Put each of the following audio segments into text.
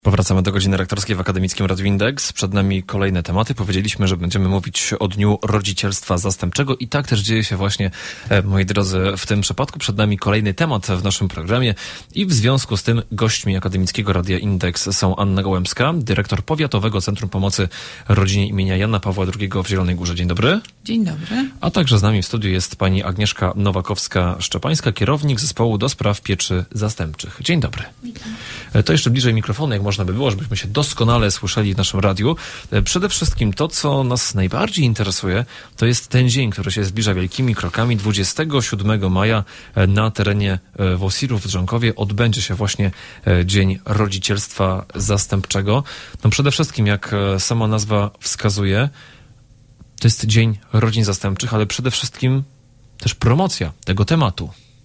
Powracamy do godziny rektorskiej w Akademickim Radiu Indeks. Przed nami kolejne tematy. Powiedzieliśmy, że będziemy mówić o Dniu Rodzicielstwa Zastępczego i tak też dzieje się właśnie, moi drodzy, w tym przypadku. Przed nami kolejny temat w naszym programie i w związku z tym gośćmi Akademickiego Radia Indeks są Anna Gołębska, dyrektor Powiatowego Centrum Pomocy Rodzinie imienia Jana Pawła II w Zielonej Górze. Dzień dobry. Dzień dobry. A także z nami w studiu jest pani Agnieszka Nowakowska-Szczepańska, kierownik Zespołu do Spraw Pieczy Zastępczych. Dzień dobry. Witam. To jeszcze bliżej mikrofonu, jak można by było, żebyśmy się doskonale słyszeli w naszym radiu. Przede wszystkim to, co nas najbardziej interesuje, to jest ten dzień, który się zbliża wielkimi krokami. 27 maja na terenie WOSIR-u w Drzonkowie odbędzie się właśnie Dzień Rodzicielstwa Zastępczego. No przede wszystkim, jak sama nazwa wskazuje, to jest Dzień Rodzin Zastępczych, ale przede wszystkim też promocja tego tematu.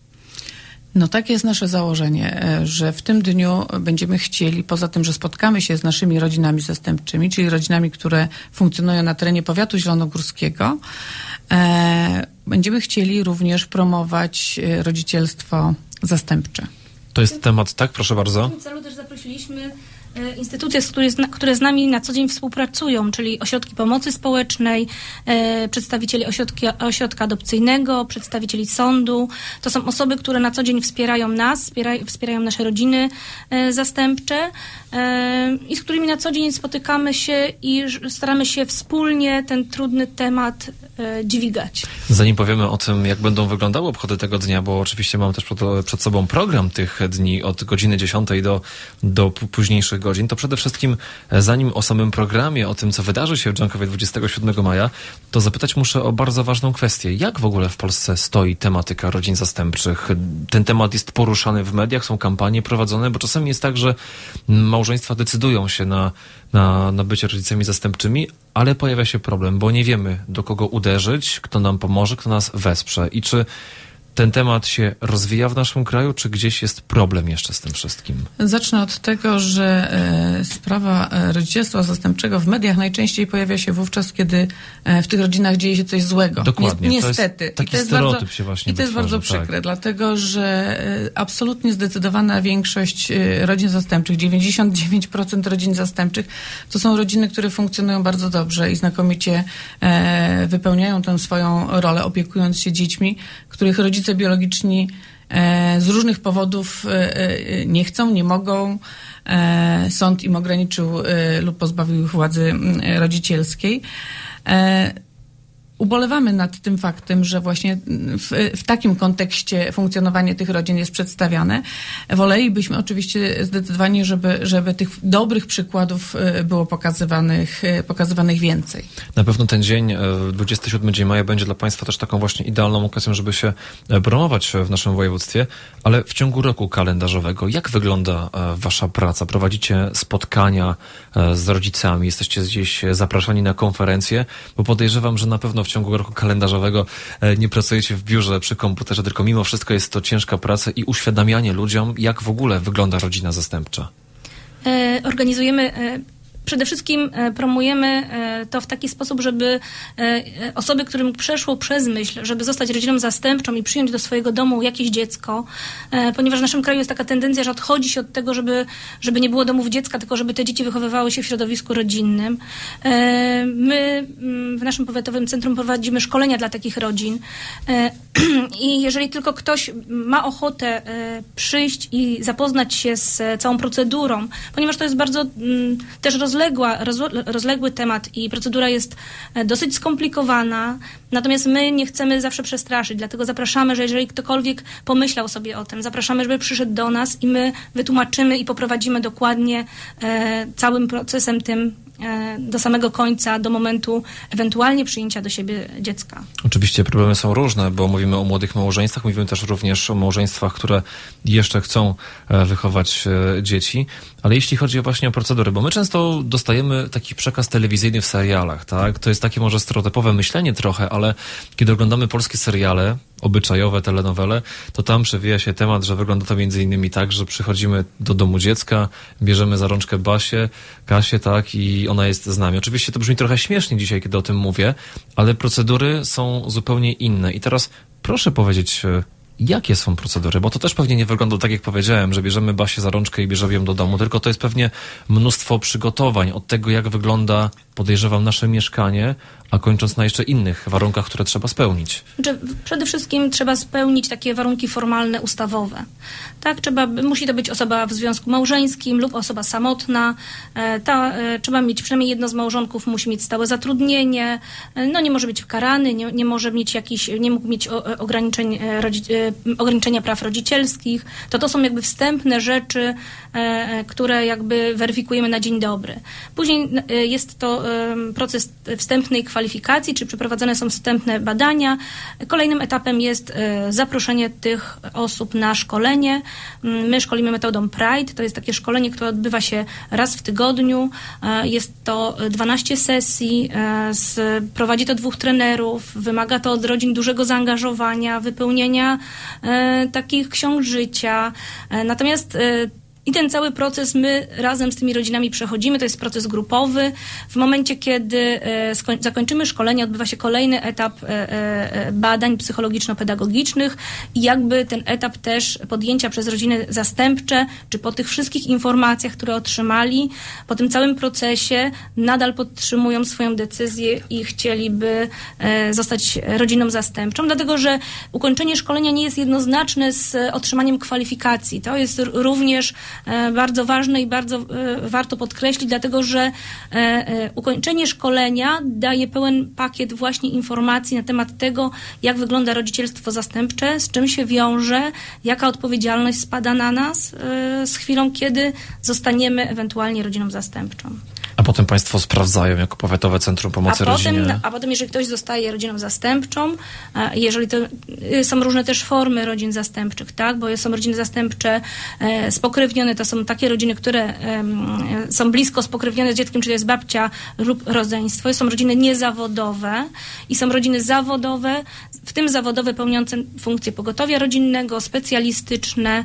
No tak jest nasze założenie, że w tym dniu będziemy chcieli, poza tym, że spotkamy się z naszymi rodzinami zastępczymi, czyli rodzinami, które funkcjonują na terenie powiatu zielonogórskiego, będziemy chcieli również promować rodzicielstwo zastępcze. To jest temat, tak? Proszę bardzo. W tym celu też zaprosiliśmy instytucje, które z nami na co dzień współpracują, czyli ośrodki pomocy społecznej, przedstawicieli ośrodka adopcyjnego, przedstawicieli sądu. To są osoby, które na co dzień wspierają nas, wspierają nasze rodziny zastępcze i z którymi na co dzień spotykamy się i staramy się wspólnie ten trudny temat dźwigać. Zanim powiemy o tym, jak będą wyglądały obchody tego dnia, bo oczywiście mam też przed sobą program tych dni od godziny 10 do późniejszych godzin, to przede wszystkim zanim o samym programie, o tym, co wydarzy się w Drzonkowie 27 maja, to zapytać muszę o bardzo ważną kwestię. Jak w ogóle w Polsce stoi tematyka rodzin zastępczych? Ten temat jest poruszany w mediach, są kampanie prowadzone, bo czasami jest tak, że małżeństwa decydują się na bycie rodzicami zastępczymi, ale pojawia się problem, bo nie wiemy, do kogo uderzyć, kto nam pomoże, kto nas wesprze i czy ten temat się rozwija w naszym kraju, czy gdzieś jest problem jeszcze z tym wszystkim? Zacznę od tego, że sprawa rodzicielstwa zastępczego w mediach najczęściej pojawia się wówczas, kiedy w tych rodzinach dzieje się coś złego. Dokładnie. Niestety. To jest taki stereotyp się właśnie I to jest bardzo przykre, tak. Dlatego że absolutnie zdecydowana większość rodzin zastępczych, 99% rodzin zastępczych, to są rodziny, które funkcjonują bardzo dobrze i znakomicie wypełniają tę swoją rolę, opiekując się dziećmi, których rodzice biologiczni z różnych powodów nie chcą, nie mogą. Sąd im ograniczył lub pozbawił ich władzy rodzicielskiej. Ubolewamy nad tym faktem, że właśnie w takim kontekście funkcjonowanie tych rodzin jest przedstawiane. Wolelibyśmy oczywiście zdecydowanie, żeby tych dobrych przykładów było pokazywanych więcej. Na pewno ten dzień, 27 dzień maja, będzie dla Państwa też taką właśnie idealną okazją, żeby się promować w naszym województwie, ale w ciągu roku kalendarzowego, jak wygląda Wasza praca? Prowadzicie spotkania z rodzicami, jesteście gdzieś zapraszani na konferencje, bo podejrzewam, że na pewno w ciągu roku kalendarzowego nie pracujecie w biurze przy komputerze, tylko mimo wszystko jest to ciężka praca i uświadamianie ludziom, jak w ogóle wygląda rodzina zastępcza. Organizujemy, przede wszystkim promujemy to w taki sposób, żeby osoby, którym przeszło przez myśl, żeby zostać rodziną zastępczą i przyjąć do swojego domu jakieś dziecko, ponieważ w naszym kraju jest taka tendencja, że odchodzi się od tego, żeby nie było domów dziecka, tylko żeby te dzieci wychowywały się w środowisku rodzinnym. My w naszym powiatowym centrum prowadzimy szkolenia dla takich rodzin i jeżeli tylko ktoś ma ochotę przyjść i zapoznać się z całą procedurą, ponieważ to jest bardzo też rozległy temat i procedura jest dosyć skomplikowana, natomiast my nie chcemy zawsze przestraszyć, dlatego zapraszamy, że jeżeli ktokolwiek pomyślał sobie o tym, zapraszamy, żeby przyszedł do nas i my wytłumaczymy i poprowadzimy dokładnie całym procesem tym do samego końca, do momentu ewentualnie przyjęcia do siebie dziecka. Oczywiście problemy są różne, bo mówimy o młodych małżeństwach, mówimy też również o małżeństwach, które jeszcze chcą wychować dzieci, ale jeśli chodzi właśnie o procedury, bo my często dostajemy taki przekaz telewizyjny w serialach, tak? To jest takie może stereotypowe myślenie trochę, ale kiedy oglądamy polskie seriale, obyczajowe telenowele, to tam przewija się temat, że wygląda to między innymi tak, że przychodzimy do domu dziecka, bierzemy za rączkę Kasię, tak, i ona jest z nami. Oczywiście to brzmi trochę śmiesznie dzisiaj, kiedy o tym mówię, ale procedury są zupełnie inne. I teraz proszę powiedzieć Jakie są procedury? Bo to też pewnie nie wygląda tak, jak powiedziałem, że bierzemy Basię za rączkę i bierzemy ją do domu, tylko to jest pewnie mnóstwo przygotowań od tego, jak wygląda, podejrzewam, nasze mieszkanie, a kończąc na jeszcze innych warunkach, które trzeba spełnić. Przede wszystkim trzeba spełnić takie warunki formalne, ustawowe. Tak, musi to być osoba w związku małżeńskim lub osoba samotna. Trzeba mieć przynajmniej jedno z małżonków, musi mieć stałe zatrudnienie, nie może być karany, nie może mieć nie mógł mieć ograniczenia praw rodzicielskich. To są jakby wstępne rzeczy, które jakby weryfikujemy na dzień dobry. Później jest to proces wstępnej kwalifikacji, czy przeprowadzane są wstępne badania. Kolejnym etapem jest zaproszenie tych osób na szkolenie. My szkolimy metodą Pride. To jest takie szkolenie, które odbywa się raz w tygodniu. Jest to 12 sesji. Prowadzi to 2 trenerów. Wymaga to od rodzin dużego zaangażowania, wypełnienia takich ksiąg życia. Natomiast i ten cały proces my razem z tymi rodzinami przechodzimy, to jest proces grupowy. W momencie, kiedy zakończymy szkolenie, odbywa się kolejny etap badań psychologiczno-pedagogicznych i jakby ten etap też podjęcia przez rodziny zastępcze, czy po tych wszystkich informacjach, które otrzymali, po tym całym procesie nadal podtrzymują swoją decyzję i chcieliby zostać rodziną zastępczą, dlatego że ukończenie szkolenia nie jest jednoznaczne z otrzymaniem kwalifikacji. To jest również bardzo ważne i bardzo warto podkreślić, dlatego że ukończenie szkolenia daje pełen pakiet właśnie informacji na temat tego, jak wygląda rodzicielstwo zastępcze, z czym się wiąże, jaka odpowiedzialność spada na nas z chwilą, kiedy zostaniemy ewentualnie rodziną zastępczą. A potem państwo sprawdzają jako Powiatowe Centrum Pomocy Rodzinie. A potem, jeżeli ktoś zostaje rodziną zastępczą, jeżeli to są różne też formy rodzin zastępczych, tak? Bo są rodziny zastępcze spokrewnione, to są takie rodziny, które są blisko spokrewnione z dzieckiem, czyli to jest babcia lub rodzeństwo. Są rodziny niezawodowe i są rodziny zawodowe, w tym zawodowe pełniące funkcje pogotowia rodzinnego, specjalistyczne.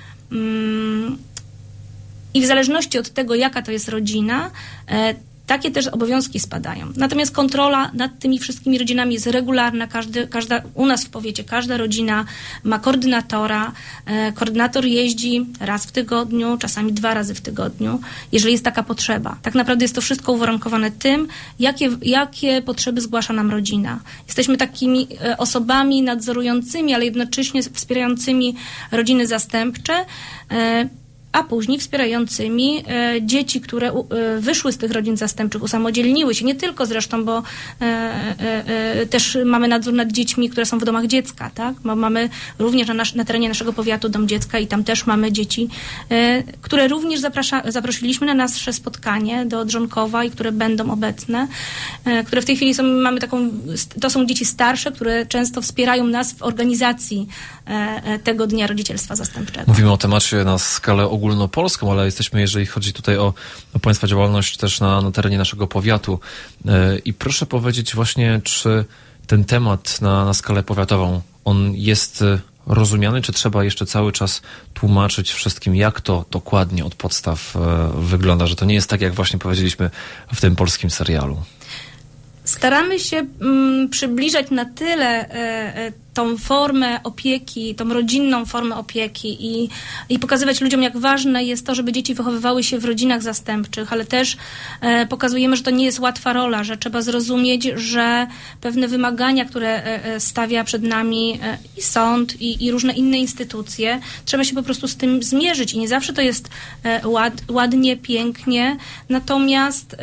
I w zależności od tego, jaka to jest rodzina, takie też obowiązki spadają. Natomiast kontrola nad tymi wszystkimi rodzinami jest regularna. U nas w powiecie każda rodzina ma koordynatora. Koordynator jeździ raz w tygodniu, czasami 2 razy w tygodniu, jeżeli jest taka potrzeba. Tak naprawdę jest to wszystko uwarunkowane tym, jakie potrzeby zgłasza nam rodzina. Jesteśmy takimi osobami nadzorującymi, ale jednocześnie wspierającymi rodziny zastępcze, a później wspierającymi dzieci, które wyszły z tych rodzin zastępczych, usamodzielniły się, nie tylko zresztą, bo też mamy nadzór nad dziećmi, które są w domach dziecka, tak? Mamy również na terenie naszego powiatu dom dziecka i tam też mamy dzieci, które również zaprosiliśmy na nasze spotkanie do Drzonkowa i które będą obecne, które w tej chwili to są dzieci starsze, które często wspierają nas w organizacji tego Dnia Rodzicielstwa Zastępczego. Mówimy o temacie na skalę ogólnopolską, ale jesteśmy, jeżeli chodzi tutaj o państwa działalność, też na terenie naszego powiatu. I proszę powiedzieć właśnie, czy ten temat na skalę powiatową, on jest rozumiany, czy trzeba jeszcze cały czas tłumaczyć wszystkim, jak to dokładnie od podstaw wygląda, że to nie jest tak, jak właśnie powiedzieliśmy w tym polskim serialu? Staramy się przybliżać na tyle tą formę opieki, tą rodzinną formę opieki i pokazywać ludziom, jak ważne jest to, żeby dzieci wychowywały się w rodzinach zastępczych, ale też pokazujemy, że to nie jest łatwa rola, że trzeba zrozumieć, że pewne wymagania, które stawia przed nami i sąd, i różne inne instytucje, trzeba się po prostu z tym zmierzyć i nie zawsze to jest ładnie, pięknie, natomiast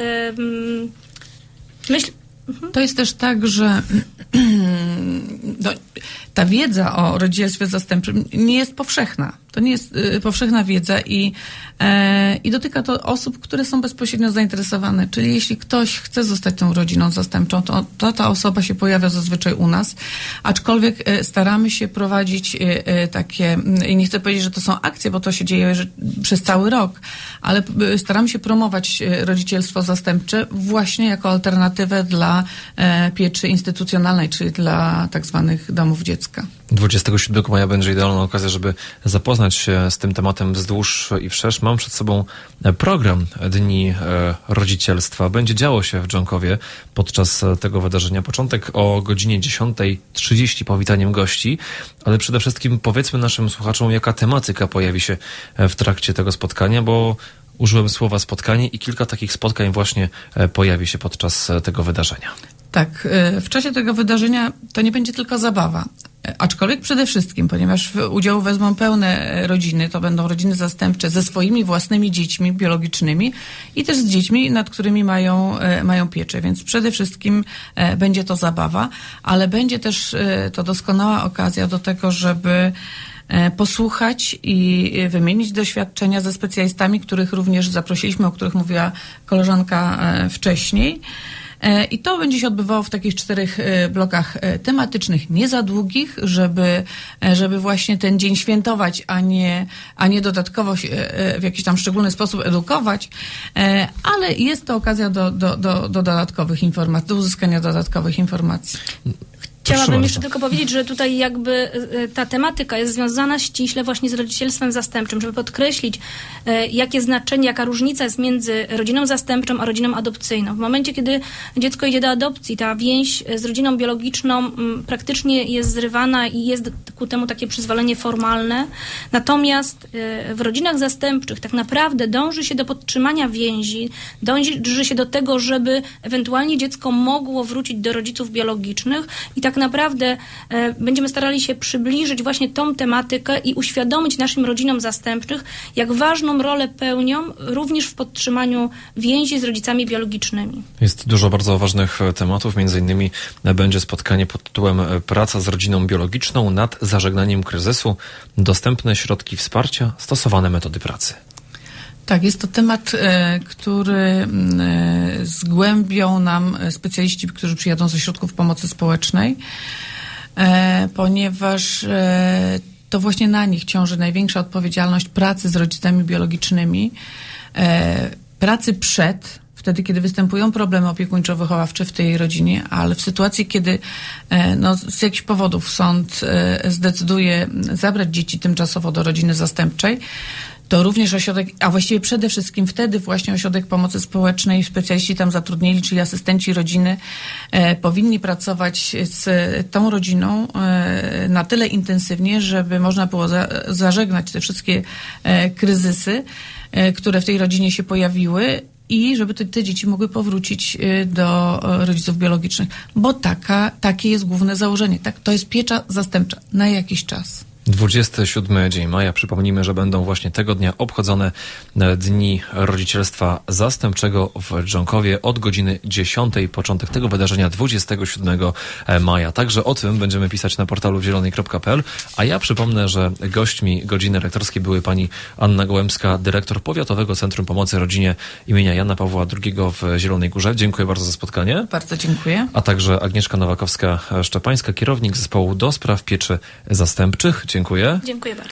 To jest też tak, że ta wiedza o rodzicielstwie zastępczym nie jest powszechna. To nie jest powszechna wiedza i dotyka to osób, które są bezpośrednio zainteresowane. Czyli jeśli ktoś chce zostać tą rodziną zastępczą, to ta osoba się pojawia zazwyczaj u nas, aczkolwiek staramy się prowadzić takie, i nie chcę powiedzieć, że to są akcje, bo to się dzieje przez cały rok, ale staramy się promować rodzicielstwo zastępcze właśnie jako alternatywę dla dla pieczy instytucjonalnej, czyli dla tak zwanych domów dziecka. 27 maja będzie idealna okazja, żeby zapoznać się z tym tematem wzdłuż i wszerz. Mam przed sobą program Dni Rodzicielstwa. Będzie działo się w Dżonkowie podczas tego wydarzenia. Początek o godzinie 10:30 powitaniem gości, ale przede wszystkim powiedzmy naszym słuchaczom, jaka tematyka pojawi się w trakcie tego spotkania, bo użyłem słowa spotkanie i kilka takich spotkań właśnie pojawi się podczas tego wydarzenia. Tak, w czasie tego wydarzenia to nie będzie tylko zabawa, aczkolwiek przede wszystkim, ponieważ w udział wezmą pełne rodziny, to będą rodziny zastępcze ze swoimi własnymi dziećmi biologicznymi i też z dziećmi, nad którymi mają pieczę, więc przede wszystkim będzie to zabawa, ale będzie też to doskonała okazja do tego, żeby posłuchać i wymienić doświadczenia ze specjalistami, których również zaprosiliśmy, o których mówiła koleżanka wcześniej. I to będzie się odbywało w takich 4 blokach tematycznych, nie za długich, żeby właśnie ten dzień świętować, a nie dodatkowo się w jakiś tam szczególny sposób edukować, ale jest to okazja do dodatkowych informacji, do uzyskania dodatkowych informacji. Chciałabym jeszcze tylko powiedzieć, że tutaj jakby ta tematyka jest związana ściśle właśnie z rodzicielstwem zastępczym, żeby podkreślić, jakie znaczenie, jaka różnica jest między rodziną zastępczą a rodziną adopcyjną. W momencie, kiedy dziecko idzie do adopcji, ta więź z rodziną biologiczną praktycznie jest zrywana i jest ku temu takie przyzwolenie formalne. Natomiast w rodzinach zastępczych tak naprawdę dąży się do podtrzymania więzi, dąży się do tego, żeby ewentualnie dziecko mogło wrócić do rodziców biologicznych i tak naprawdę będziemy starali się przybliżyć właśnie tą tematykę i uświadomić naszym rodzinom zastępczych, jak ważną rolę pełnią również w podtrzymaniu więzi z rodzicami biologicznymi. Jest dużo bardzo ważnych tematów, między innymi będzie spotkanie pod tytułem Praca z rodziną biologiczną nad zażegnaniem kryzysu, dostępne środki wsparcia, stosowane metody pracy. Tak, jest to temat, który zgłębią nam specjaliści, którzy przyjadą ze środków pomocy społecznej, ponieważ to właśnie na nich ciąży największa odpowiedzialność pracy z rodzicami biologicznymi, pracy wtedy, kiedy występują problemy opiekuńczo-wychowawcze w tej rodzinie, ale w sytuacji, kiedy z jakichś powodów sąd zdecyduje zabrać dzieci tymczasowo do rodziny zastępczej, to również ośrodek, a właściwie przede wszystkim wtedy właśnie ośrodek pomocy społecznej, specjaliści tam zatrudnieni, czyli asystenci rodziny, powinni pracować z tą rodziną na tyle intensywnie, żeby można było zażegnać te wszystkie kryzysy, które w tej rodzinie się pojawiły i żeby te dzieci mogły powrócić do rodziców biologicznych, bo takie jest główne założenie. Tak? To jest piecza zastępcza na jakiś czas. 27 dzień maja. Przypomnijmy, że będą właśnie tego dnia obchodzone Dni Rodzicielstwa Zastępczego w Dżonkowie od godziny 10. Początek tego wydarzenia 27 maja. Także o tym będziemy pisać na portalu zielonej.pl. A ja przypomnę, że gośćmi godziny rektorskiej były pani Anna Gołębska, dyrektor Powiatowego Centrum Pomocy Rodzinie imienia Jana Pawła II w Zielonej Górze. Dziękuję bardzo za spotkanie. Bardzo dziękuję. A także Agnieszka Nowakowska-Szczepańska, kierownik zespołu do spraw pieczy zastępczych. Dziękuję. Dziękuję bardzo.